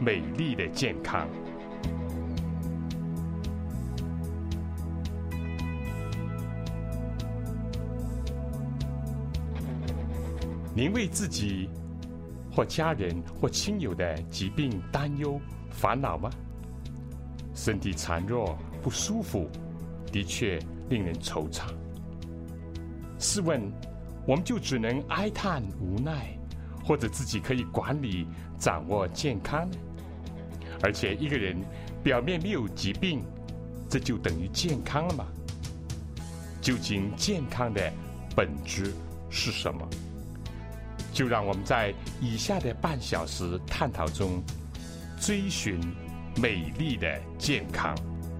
美丽的健康。您为自己或家人或亲友的疾病担忧烦恼吗？身体孱弱不舒服，的确令人惆怅。试问，我们就只能哀叹无奈，或者自己可以管理掌握健康呢？而且一个人表面没有疾病，这就等于健康了吗？究竟健康的本质是什么？就让我们在以下的半小时探讨中追寻美丽的健康。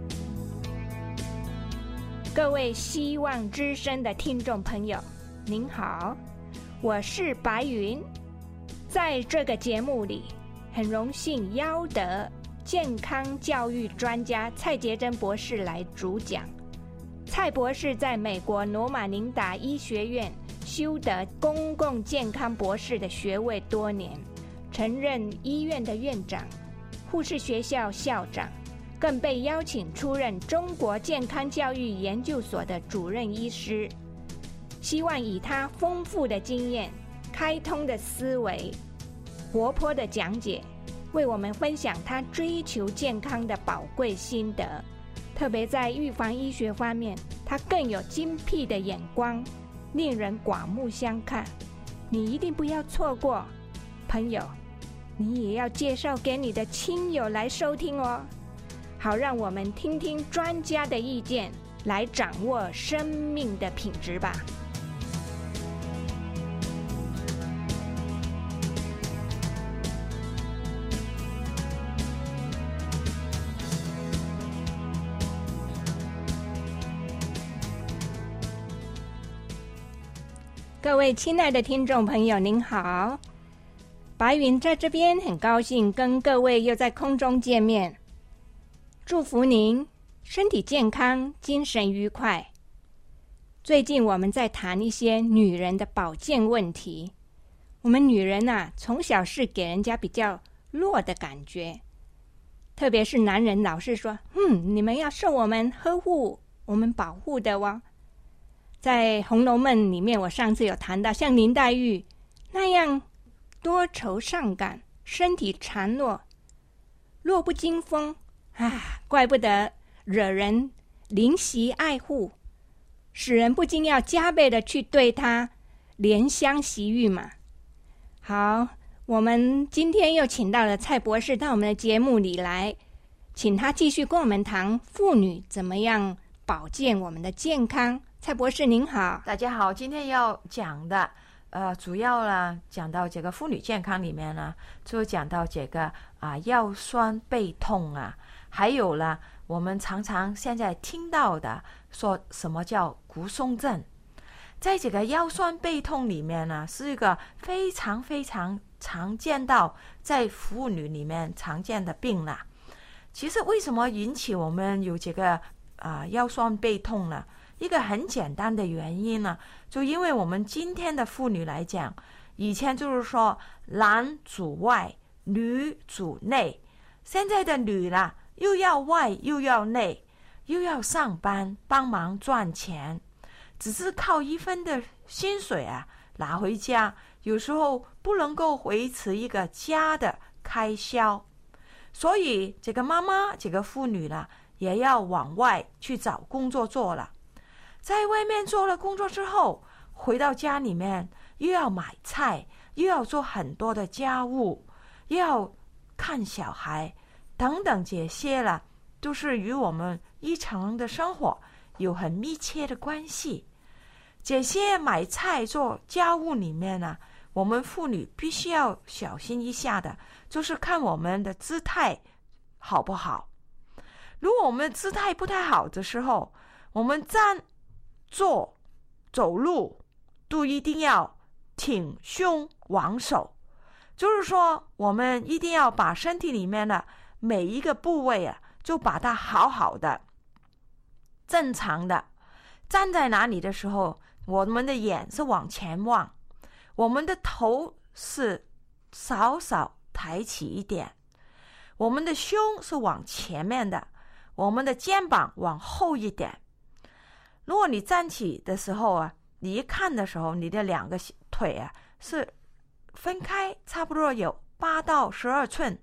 各位希望之声的听众朋友，您好，我是白云。在这个节目里，很荣幸邀得健康教育专家蔡洁珍博士来主讲。蔡博士在美国罗马宁达医学院修得公共健康博士的学位多年，曾任医院的院长、护士学校校长，更被邀请出任中国健康教育研究所的主任医师。希望以他丰富的经验、开通的思维、活泼的讲解，为我们分享他追求健康的宝贵心得。特别在预防医学方面，他更有精辟的眼光，令人刮目相看。你一定不要错过，朋友，你也要介绍给你的亲友来收听哦，好让我们听听专家的意见，来掌握生命的品质吧。各位亲爱的听众朋友，您好，白云在这边很高兴跟各位又在空中见面，祝福您身体健康，精神愉快。最近我们在谈一些女人的保健问题。我们女人从小是给人家比较弱的感觉，特别是男人老是说你们要受我们呵护，我们保护的哦。在《红楼梦》里面，我上次有谈到像林黛玉那样多愁善感，身体孱弱，弱不禁风怪不得惹人怜惜爱护，使人不禁要加倍的去对她怜香惜玉嘛。好，我们今天又请到了蔡博士到我们的节目里来，请他继续跟我们谈妇女怎么样保健我们的健康。蔡博士您好。 大家好，今天要讲的主要呢讲到这个妇女健康里面呢，就讲到这个腰酸背痛还有呢我们常常现在听到的说什么叫骨松症。在这个腰酸背痛里面呢，是一个非常非常常见到在妇女里面常见的病啦。其实为什么引起我们有这个腰酸背痛呢？一个很简单的原因呢，就因为我们今天的妇女来讲，以前就是说男主外，女主内，现在的女啦又要外又要内，又要上班帮忙赚钱，只是靠一分的薪水拿回家，有时候不能够维持一个家的开销，所以这个妈妈这个妇女啦也要往外去找工作做了。在外面做了工作之后，回到家里面又要买菜，又要做很多的家务，又要看小孩等等，这些了都是与我们日常的生活有很密切的关系。这些买菜做家务里面呢，我们妇女必须要小心一下的，就是看我们的姿态好不好。如果我们姿态不太好的时候，我们站坐走路都一定要挺胸昂首，就是说我们一定要把身体里面的每一个部位就把它好好的正常的站在哪里的时候，我们的眼是往前望，我们的头是稍稍抬起一点， 我们的胸是往前面的，我们的肩膀往后一点。如果你站起的时候啊，你一看的时候，你的两个腿啊是分开，差不多有8到12寸。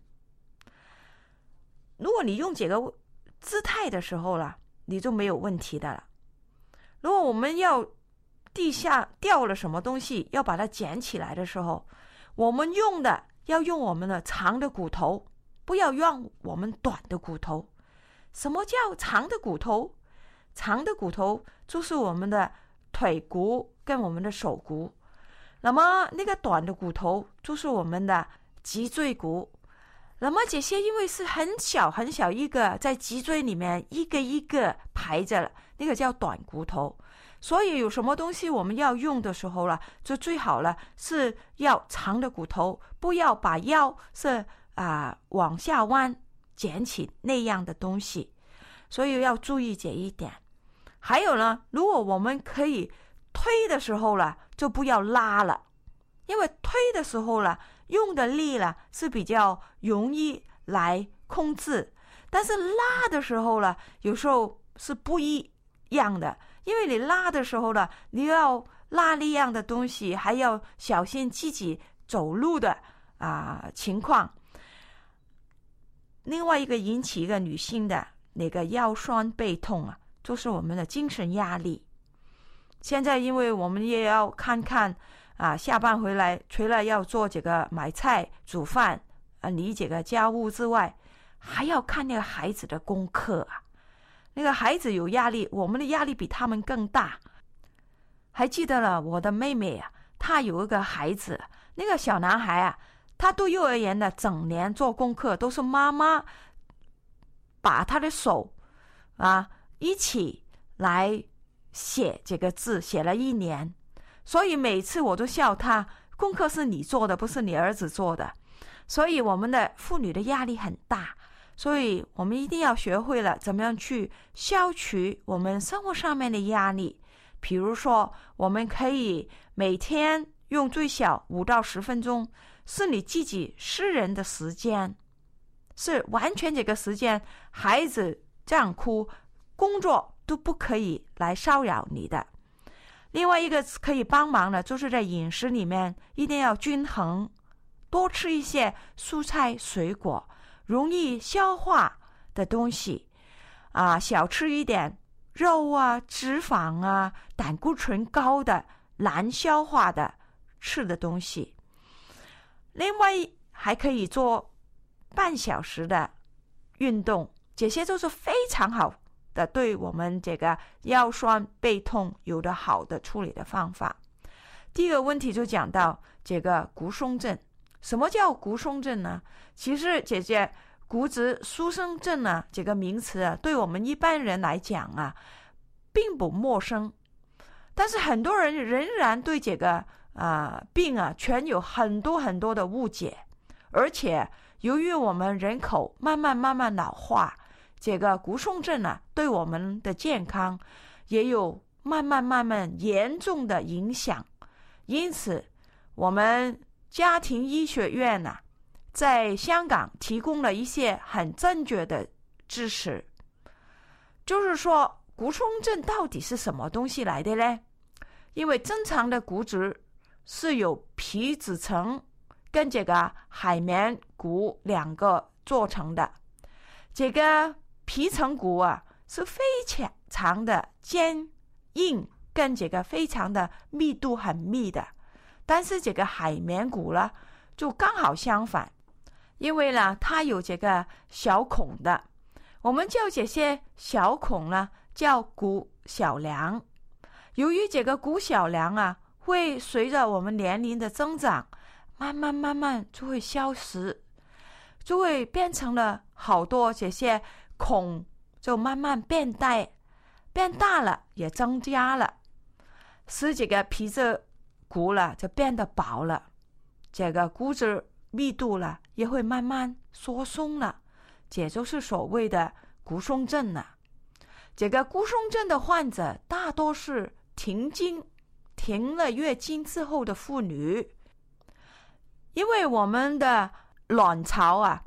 如果你用这个姿态的时候了，你就没有问题的了。如果我们要地下掉了什么东西，要把它捡起来的时候，我们要用我们的长的骨头，不要用我们短的骨头。什么叫长的骨头？长的骨头就是我们的腿骨跟我们的手骨，那么那个短的骨头就是我们的脊椎骨。那么这些因为是很小很小一个，在脊椎里面一个一个排着了，那个叫短骨头。所以有什么东西我们要用的时候了，就最好了是要长的骨头，不要把腰是往下弯捡起那样的东西。所以要注意这一点。还有呢，如果我们可以推的时候了，就不要拉了，因为推的时候了，用的力了是比较容易来控制，但是拉的时候了，有时候是不一样的，因为你拉的时候了，你要拉那样的东西，还要小心自己走路的情况。另外一个引起一个女性的那个腰酸背痛啊，就是我们的精神压力。现在因为我们也要看看下班回来除了要做这个买菜煮饭理这个家务之外，还要看那个孩子的功课那个孩子有压力，我们的压力比他们更大。还记得了我的妹妹她有一个孩子，那个小男孩他读幼儿园的整年做功课都是妈妈把他的手一起来写这个字，写了1年。所以每次我都笑他，功课是你做的，不是你儿子做的。所以我们的妇女的压力很大，所以我们一定要学会了怎么样去消除我们生活上面的压力。比如说我们可以每天用最少5到10分钟是你自己私人的时间，是完全这个时间孩子这样哭，工作都不可以来骚扰你的。另外一个可以帮忙的就是在饮食里面一定要均衡，多吃一些蔬菜水果，容易消化的东西少吃一点肉脂肪胆固醇高的难消化的吃的东西。另外还可以做半小时的运动，这些都是非常好的，对我们这个腰酸背痛有的好的处理的方法。第一个问题就讲到这个骨松症。什么叫骨松症呢？其实这些骨质疏松症这个名词对我们一般人来讲并不陌生，但是很多人仍然对这个病全有很多很多的误解。而且由于我们人口慢慢老化，这个骨松症对我们的健康也有慢慢严重的影响。因此我们家庭医学院在香港提供了一些很正确的知识，就是说骨松症到底是什么东西来的呢？因为正常的骨质是由皮质层跟这个海绵骨2个做成的。这个皮层骨是非常的坚硬，跟这个非常的密度很密的。但是这个海绵骨就刚好相反，因为它有这个小孔的，我们叫这些小孔叫骨小梁。由于这个骨小梁会随着我们年龄的增长慢慢就会消失，就会变成了好多这些孔就慢慢变大了，也增加了，使这个皮质骨就变得薄了，这个骨质密度也会慢慢缩松了，这就是所谓的骨松症了。这个骨松症的患者大多是停了月经之后的妇女，因为我们的卵巢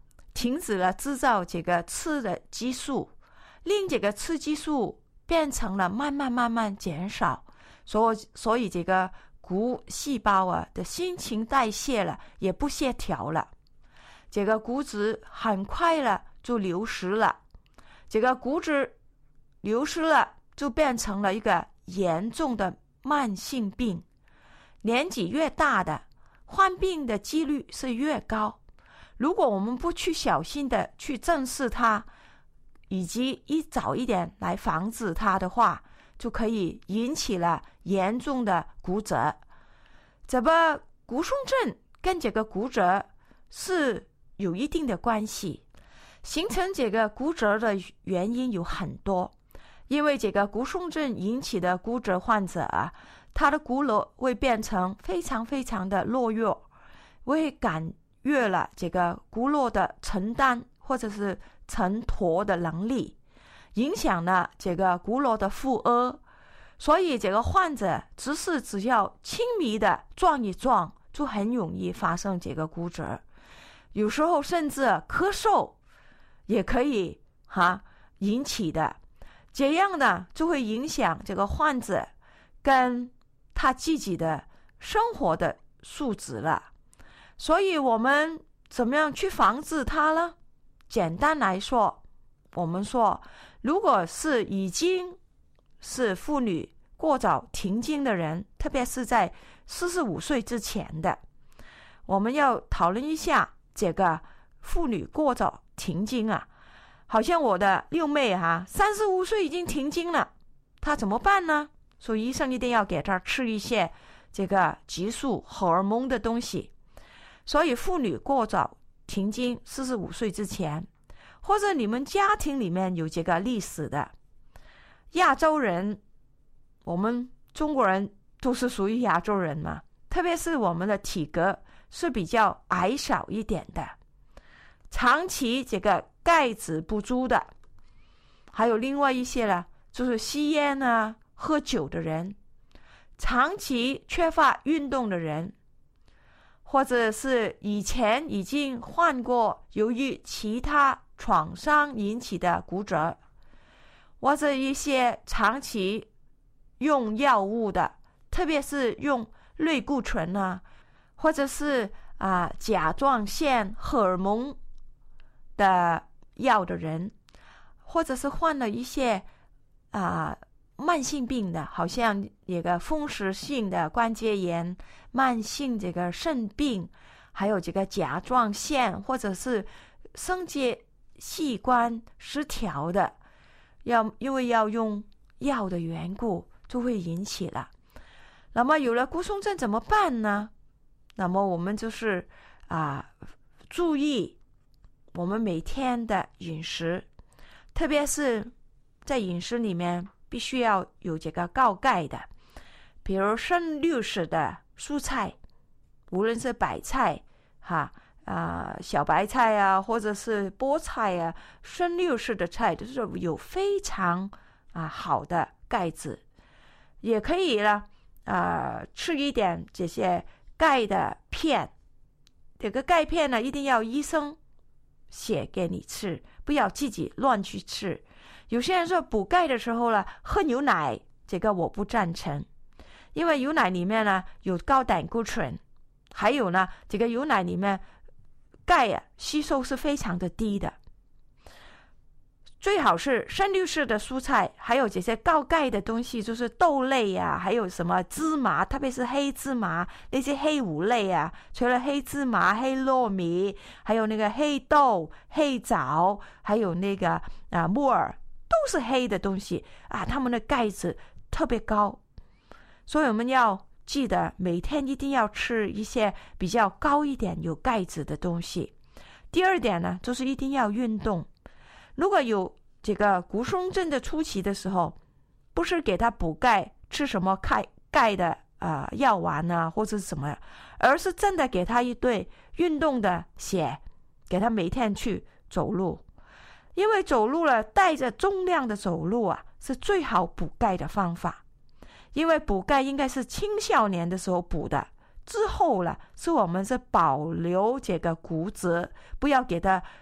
停止了制造这个雌的激素，令这个雌激素变成了慢慢减少，所以这个骨细胞啊的新陈代谢了也不协调了，这个骨质很快了就流失了，这个骨质流失了就变成了一个严重的慢性病，年纪越大的患病的几率是越高。如果我们不去小心的去正视它，以及早一点来防止它的话，就可以引起了严重的骨折。这个骨松症跟这个骨折是有一定的关系，形成这个骨折的原因有很多。因为这个骨松症引起的骨折患者啊，他的骨骼会变成非常的弱，会感越了这个骨骼的承担或者是承托的能力，影响了这个骨骼的负荷，所以这个患者只要轻微的撞一撞，就很容易发生这个骨折，有时候甚至咳嗽也可以引起的，这样呢就会影响这个患者跟他自己的生活的素质了。所以我们怎么样去防治它呢？简单来说，我们说如果是已经是妇女过早停经的人，特别是在45岁之前的，我们要讨论一下这个妇女过早停经啊。好像我的六妹35岁已经停经了，她怎么办呢？所以医生一定要给她吃一些这个激素荷尔蒙的东西。所以妇女过早停经45岁之前，或者你们家庭里面有这个历史的亚洲人，我们中国人都是属于亚洲人嘛，特别是我们的体格是比较矮小一点的，长期这个钙质不足的，还有另外一些呢，就是吸烟啊、喝酒的人，长期缺乏运动的人，或者是以前已经患过由于其他创伤引起的骨折，或者一些长期用药物的，特别是用类固醇啊，或者是甲状腺荷尔蒙的药的人，或者是患了一些慢性病的，好像这个风湿性的关节炎、慢性这个肾病，还有这个甲状腺或者是生殖器官失调的，因为要用药的缘故，就会引起了。那么有了骨松症怎么办呢？那么我们就是注意我们每天的饮食，特别是在饮食里面必须要有这个高钙的，比如深绿色的蔬菜，无论是白菜小白菜啊，或者是菠菜啊，深绿色的菜都是有非常好的钙质。也可以呢吃一点这些钙的片，这个钙片呢一定要医生写给你吃，不要自己乱去吃。有些人说补钙的时候呢喝牛奶，这个我不赞成，因为牛奶里面呢有高胆固醇，还有呢这个牛奶里面钙吸收是非常的低的。最好是深绿色的蔬菜，还有这些高钙的东西，就是豆类还有什么芝麻，特别是黑芝麻，那些黑五类除了黑芝麻、黑糯米，还有那个黑豆、黑枣，还有那个木耳，都是黑的东西它们的钙质特别高。所以我们要记得每天一定要吃一些比较高一点有钙质的东西。第二点呢，就是一定要运动。如果有这个骨松症的初期的时候，不是给他补钙，吃什么钙的药丸或者是什么，而是真的给他一对运动的鞋，给他每天去走路。因为走路了，带着重量的走路是最好补钙的方法。因为补钙应该是青少年的时候补的，之后了是我们是保留这个骨质，不要给它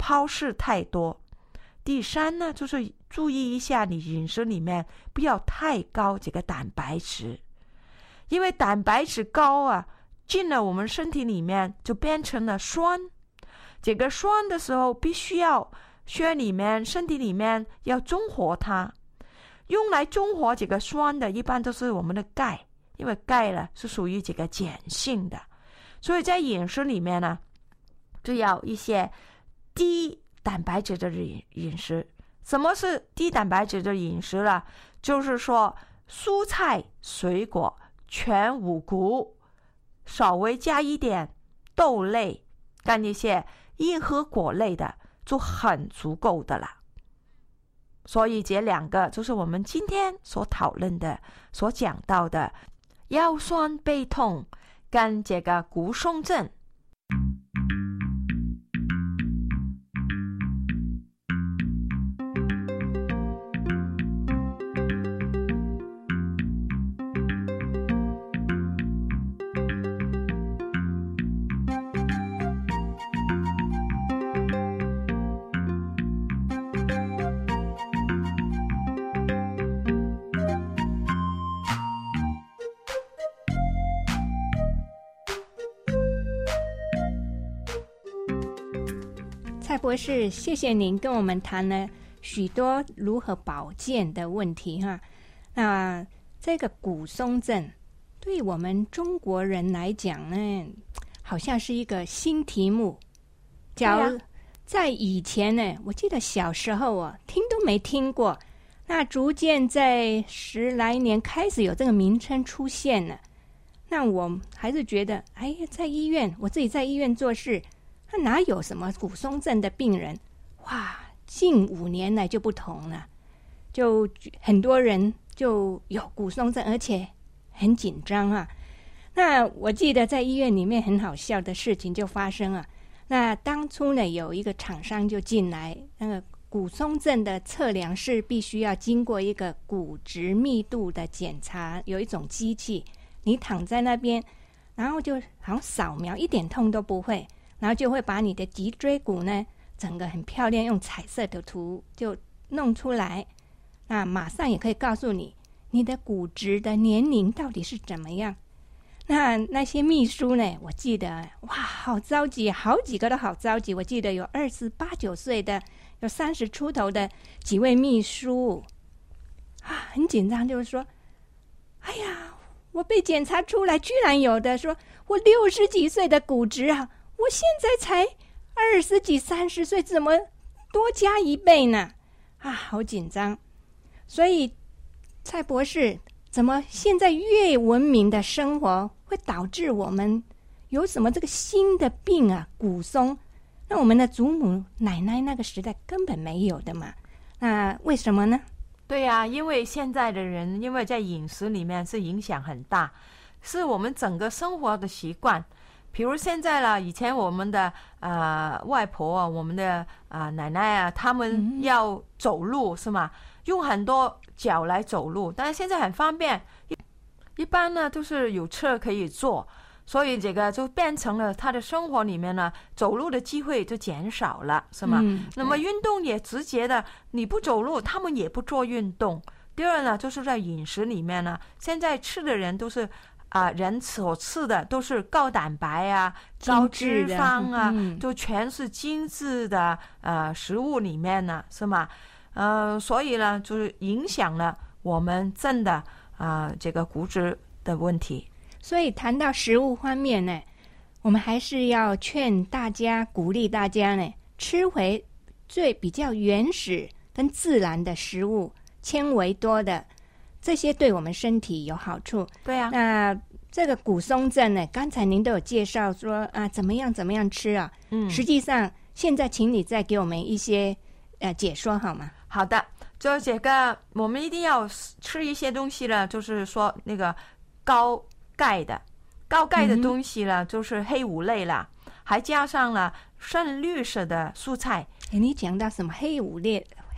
抛饰太多。第三呢，就是注意一下你饮食里面不要太高这个蛋白质，因为蛋白质高啊，进了我们身体里面就变成了酸。这个酸的时候必须要血里面身体里面要中和它，用来中和这个酸的一般都是我们的钙，因为钙呢是属于这个碱性的，所以在饮食里面呢就要一些低蛋白质的饮食。什么是低蛋白质的饮食呢？就是说蔬菜水果全五谷，稍微加一点豆类跟一些硬核果类的就很足够的了。所以这两个就是我们今天所讨论的所讲到的腰酸背痛跟这个骨松症。 蔡博士，谢谢您跟我们谈了许多如何保健的问题哈。那这个骨松症对我们中国人来讲呢，好像是一个新题目。假如在以前呢，我记得小时候啊，听都没听过。那逐渐在10来年开始有这个名称出现了。那我还是觉得，哎呀，在医院，我自己在医院做事，那哪有什么骨松症的病人？哇，近5年来就不同了，就很多人就有骨松症，而且很紧张啊。那我记得在医院里面很好笑的事情就发生了。那当初呢，有一个厂商就进来，那个骨松症的测量是必须要经过一个骨质密度的检查，有一种机器，你躺在那边，然后就好像扫描，一点痛都不会。然后就会把你的脊椎骨呢，整个很漂亮，用彩色的图就弄出来。那马上也可以告诉你，你的骨质的年龄到底是怎么样。那些秘书呢，我记得哇，好着急，好几个都好着急。我记得有28、9岁的，有30出头的几位秘书啊，很紧张，就是说，哎呀，我被检查出来，居然有的说我60几岁的骨质啊。我现在才20几、30岁，怎么多加1倍呢？啊，好紧张。所以，蔡博士，怎么现在越文明的生活会导致我们有什么这个新的病啊？骨松，那我们的祖母奶奶那个时代根本没有的嘛。那为什么呢？ 对呀，因为现在的人，因为在饮食里面是影响很大，是我们整个生活的习惯。比如现在了，以前我们的外婆啊，我们的奶奶啊，他们要走路是吗？用很多脚来走路，但是现在很方便，一般呢都是有车可以坐，所以这个就变成了他的生活里面呢，走路的机会就减少了，是吗？那么运动也直接的，你不走路，他们也不做运动。第二呢，就是在饮食里面呢，现在吃的人都是。人所吃的都是高蛋白啊、高脂肪啊，就全是精致的食物里面呢，是吗？所以呢，就是影响了我们真的这个骨质的问题。 所以谈到食物方面呢，我们还是要劝大家、鼓励大家呢，吃回比较原始跟自然的食物，纤维多的。这些对我们身体有好处。 对啊。 那这个骨松症呢，刚才您都有介绍说怎么样吃啊。实际上现在请你再给我们一些解说好吗？ 好的，就这个我们一定要吃一些东西呢，就是说那个高钙的东西呢，就是黑五类啦，还加上了深绿色的蔬菜。 你讲到什么黑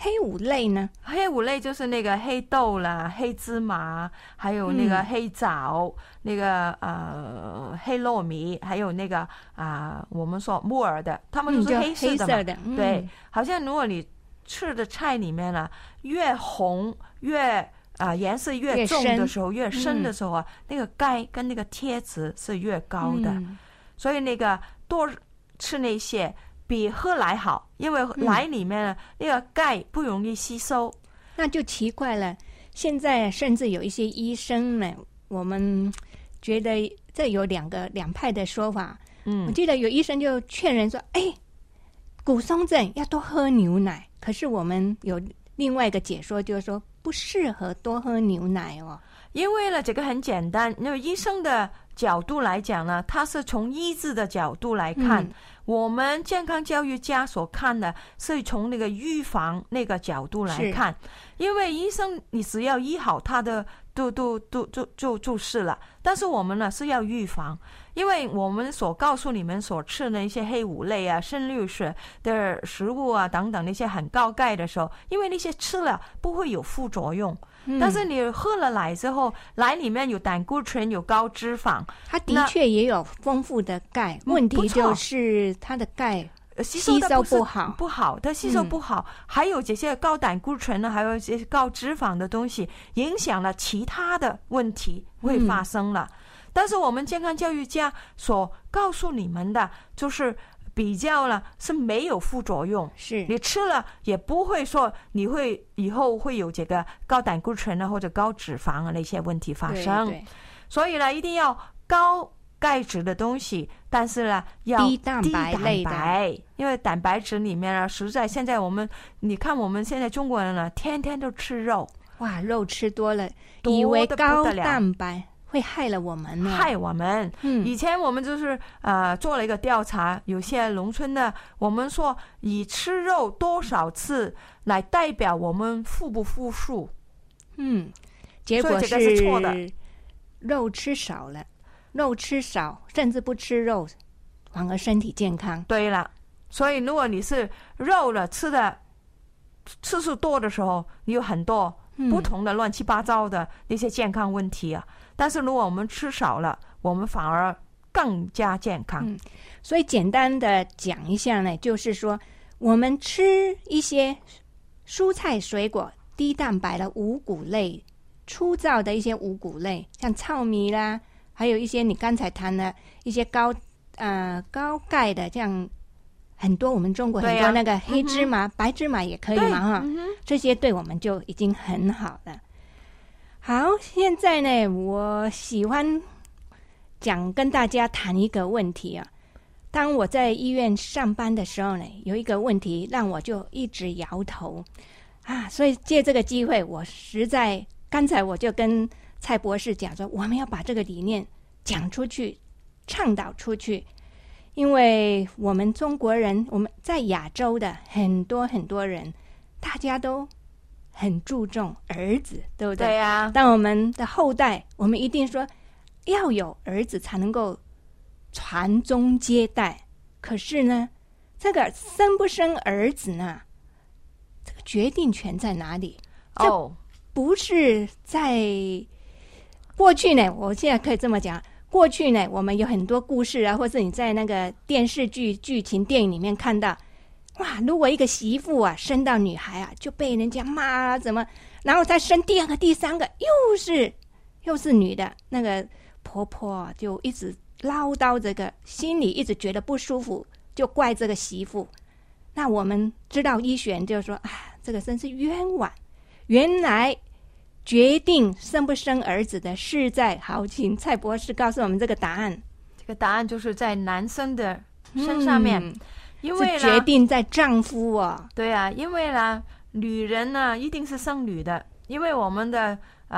黑五类呢？ 黑五类就是那个黑豆啦、黑芝麻，还有那个黑枣，那个黑糯米，还有那个我们说木耳的，它们都是黑色的嘛。对，好像如果你吃的菜里面呢，越红越颜色越重的时候，越深的时候啊，那个钙跟那个铁质是越高的，所以那个多吃那些比喝奶好，因为奶里面那个钙不容易吸收。 那就奇怪了，现在甚至有一些医生呢，我们觉得这有两派的说法。我记得有医生就劝人说，骨松症要多喝牛奶，可是我们有另外一个解说，就是说不适合多喝牛奶哦。 因为呢，这个很简单，因为医生的角度来讲呢，他是从医治的角度来看，我们健康教育家所看的是从那个预防那个角度来看。因为医生你只要医好他的就是了，但是我们呢是要预防，因为我们所告诉你们所吃的一些黑五类啊、深绿色的食物啊等等那些很高钙的时候，因为那些吃了不会有副作用。但是你喝了奶之后，奶里面有胆固醇，有高脂肪， 它的确也有丰富的钙，问题就是它的钙吸收不好， 它吸收不好，还有这些高胆固醇呢，还有这些高脂肪的东西，影响了其他的问题会发生了。但是我们健康教育家所告诉你们的，就是比较了是没有副作用， 是你吃了也不会说你会以后会有这个高胆固醇啊或者高脂肪啊那些问题发生。 对， 所以呢，一定要高钙质的东西，但是呢要低蛋白类的， 因为蛋白质里面呢，实在现在你看我们现在中国人呢，天天都吃肉， 哇，肉吃多了，以为高蛋白会害了我们呢， 害我们。以前我们就是做了一个调查，有些农村的，我们说以吃肉多少次来代表我们富不富庶。 结果这个是错的， 肉吃少了，肉吃少甚至不吃肉，反而身体健康。 对了，所以如果你是肉了吃的次数多的时候，你有很多不同的乱七八糟的那些健康问题啊。但是如果我们吃少了，我们反而更加健康。 所以简单的讲一下呢，就是说我们吃一些蔬菜水果，低蛋白的五谷类，粗糙的一些五谷类，像糙米啦，还有一些你刚才谈的一些高钙的，像很多我们中国很多那个黑芝麻、白芝麻也可以嘛哈，这些对我们就已经很好了。好，现在呢，我喜欢跟大家谈一个问题啊。当我在医院上班的时候呢，有一个问题让我就一直摇头所以借这个机会，我实在刚才我就跟蔡博士讲说，我们要把这个理念讲出去，倡导出去。因为我们中国人，我们在亚洲的很多很多人，大家都很注重儿子，对不对？ 对呀。 当我们的后代，我们一定说要有儿子才能够传宗接代。可是呢，这个生不生儿子呢，这个决定权在哪里？这不是在过去呢，我现在可以这么讲，过去呢，我们有很多故事啊，或是你在那个电视剧、剧情、电影里面看到，哇，如果一个媳妇啊生到女孩啊，就被人家骂啊，怎么，然后再生第二个、第三个，又是女的，那个婆婆就一直唠叨这个，心里一直觉得不舒服，就怪这个媳妇。那我们知道医学就说这个真是冤枉，原来决定生不生儿子的是在，好，请蔡博士告诉我们这个答案。 这个答案就是在男生的身上面，因为决定在丈夫哦。 对啊，因为呢，女人呢一定是生女的，因为我们的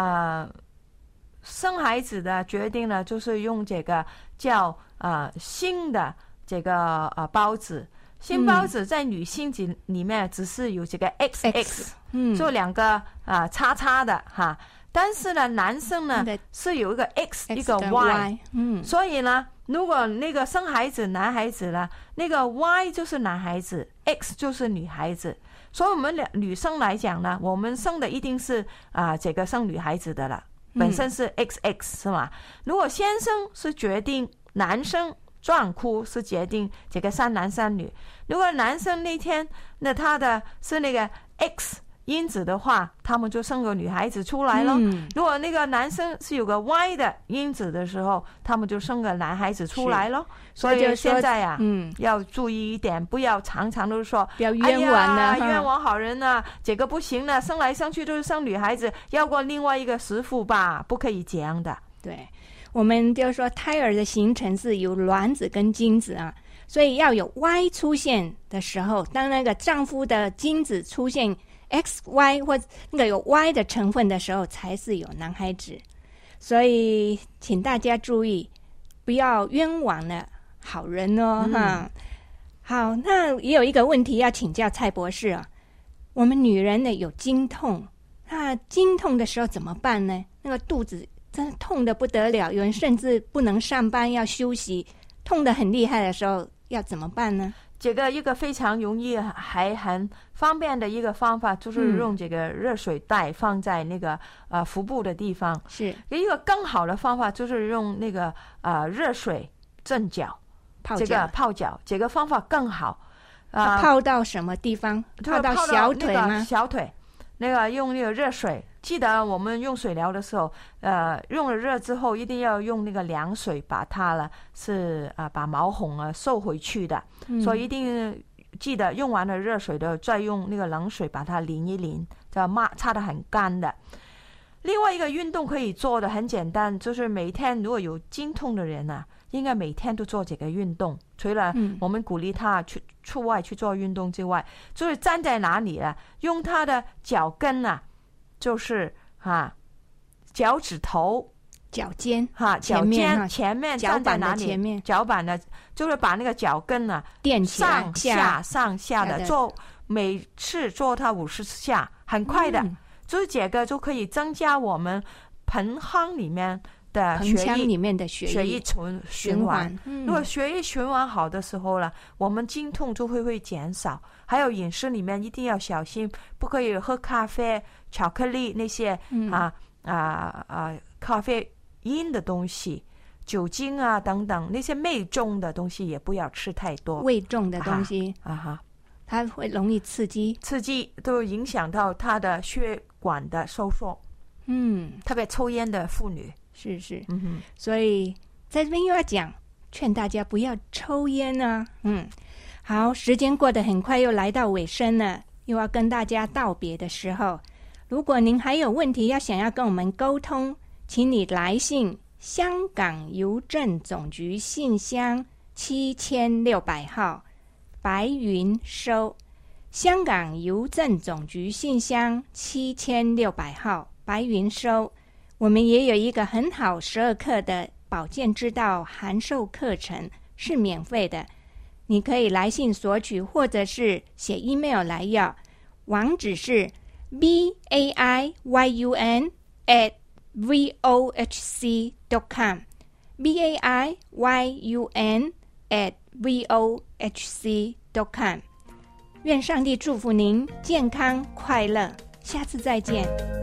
生孩子的决定呢，就是用这个叫新的这个孢子。新孢子在女性里面只是有这个 XX， 做两个叉叉的哈。 但是呢，男生呢是有一个 X 一个 Y， 所以呢，如果那个生孩子男孩子呢，那个 Y 就是男孩子 ，X 就是女孩子。所以我们女生来讲呢，我们生的一定是这个生女孩子的了，本身是 XX 是吗？如果先生是决定男生撞哭是决定这个3男3女，如果男生那天那他的是那个 X 因子的话，他们就生个女孩子出来了。如果那个男生是有个 Y 的因子的时候，他们就生个男孩子出来了。所以现在要注意一点，不要常常都说不要冤枉了， 冤枉好人啊，这个不行了，生来生去都是生女孩子，要过另外一个媳妇吧，不可以这样的。 对，我们就说胎儿的形成是有卵子跟精子啊，所以要有 Y 出现的时候，当那个丈夫的精子出现XY 或那个有 Y 的成分的时候，才是有男孩子。所以请大家注意，不要冤枉了好人哦。好，那也有一个问题要请教蔡博士啊，我们女人呢有经痛，那经痛的时候怎么办呢？那个肚子真的痛得不得了，有人甚至不能上班要休息，痛得很厉害的时候要怎么办呢？ 这个一个非常容易还很方便的一个方法，就是用这个热水袋放在那个腹部的地方。 是一个更好的方法，就是用那个热水浸脚，这个泡脚，这个方法更好。 泡到什么地方？泡到小腿吗？ 小腿，那个用那个热水。记得我们用水疗的时候，用了热之后，一定要用那个凉水把它了把毛孔收回去的。所以一定记得用完了热水的，再用那个冷水把它淋一淋，这擦得很干的。另外一个运动可以做的很简单，就是每天如果有经痛的人应该每天都做这个运动。除了我们鼓励他出外去做运动之外，就是站在哪里用他的脚跟就是脚趾头、 脚尖脚尖前面站在哪里？ 前面脚板的，就是把那个脚跟垫起来， 上下的做，每次做它50下，很快的。就是这个就可以增加我们盆腔里面的血液循环。如果血液循环好的时候我们经痛就会减少。还有饮食里面一定要小心，不可以喝咖啡、巧克力那些咖啡因的东西、酒精等等那些味重的东西也不要吃太多。 味重的东西它会容易刺激都影响到它的血管的收缩。特别抽烟的妇女是所以在这边又要讲劝大家不要抽烟好，时间过得很快，又来到尾声了，又要跟大家道别的时候，如果您还有问题想要跟我们沟通，请你来信香港邮政总局信箱7600号白云收，香港邮政总局信箱7600号白云收。我们也有一个很好12课的保健之道函授课程，是免费的，你可以来信索取，或者是写 email 来要。网址是 baiyun@vohc.com baiyun@vohc.com。 愿上帝祝福您健康快乐，下次再见。